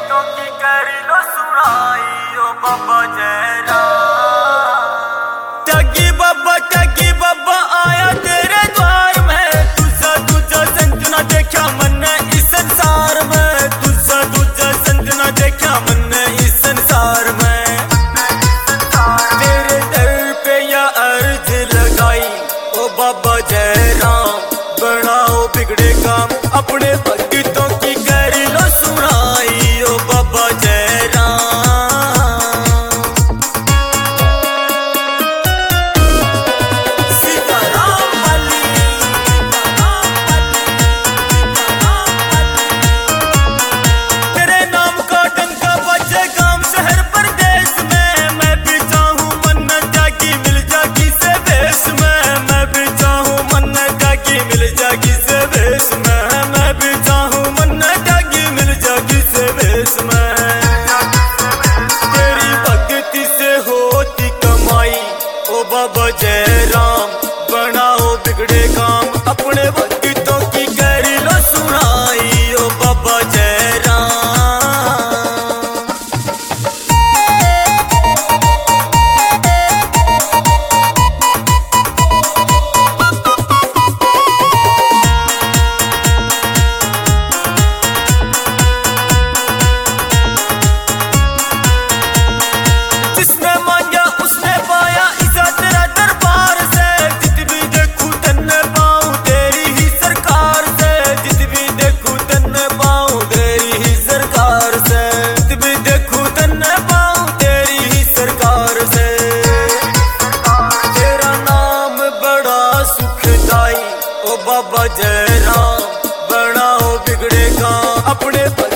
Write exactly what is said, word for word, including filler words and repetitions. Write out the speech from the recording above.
भक्तों की करी लो सुनाई ओ बाबा जयराम। त्यागी बाबा त्यागी बाबा आया तेरे द्वार में, तुझा दूजा संत न देखा मन ने इस संसार में, तुझा दूजा संत न देखा मन ने इस संसार में। तेरे दर पे या अर्ज लगाई ओ बाबा जयराम, बनाओ बिगड़े काम अपने भक्तों की करी लो सुनाई ओ बाबा जयराम। सीताराम वाली तेरे नाम का डंका बजे गांव शहर परदेश में, मैं भी चाहूं मन्नत जागी मिल जागी से देश में, मैं भी चाहूं मन्नत जागी मिल जागी से देश में, मैं भी चाहूं मन्नत जागी मिल जागी से देश में। तेरी भक्ति से होती कमाई ओ बाबा जयराम, बनाओ बिगड़े काम अपने भक्तों की करी लो सुनाई ओ बाबा जयराम। जिसने मांगा उसने पाया इसा तेरा दरबार से, जित भी देखूं तन्ने पाऊं तेरी ही सरकार से, जित भी देखूं तन्ने पाऊं तेरी ही सरकार से, जित भी देखूं तन्ने पाऊं तेरी ही सरकार से। तेरा नाम बड़ा सुखदाई ओ बाबा जयराम, बनाओ बिगड़े काम अपने